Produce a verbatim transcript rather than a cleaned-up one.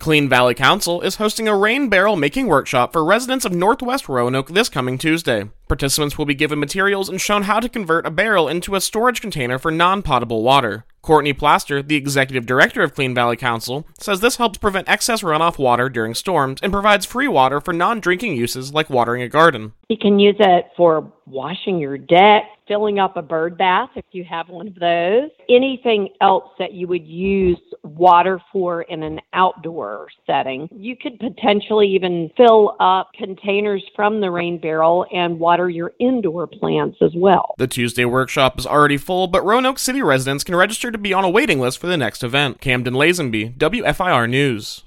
Clean Valley Council is hosting a rain barrel making workshop for residents of Northwest Roanoke this coming Tuesday. Participants will be given materials and shown how to convert a barrel into a storage container for non-potable water. Courtney Plaster, the executive director of Clean Valley Council, says this helps prevent excess runoff water during storms and provides free water for non-drinking uses like watering a garden. You can use it for washing your deck, filling up a bird bath if you have one of those, anything else that you would use water for in an outdoor setting. You could potentially even fill up containers from the rain barrel and water your indoor plants as well. The Tuesday workshop is already full, but Roanoke City residents can register to be on a waiting list for the next event. Camden Lazenby, W F I R News.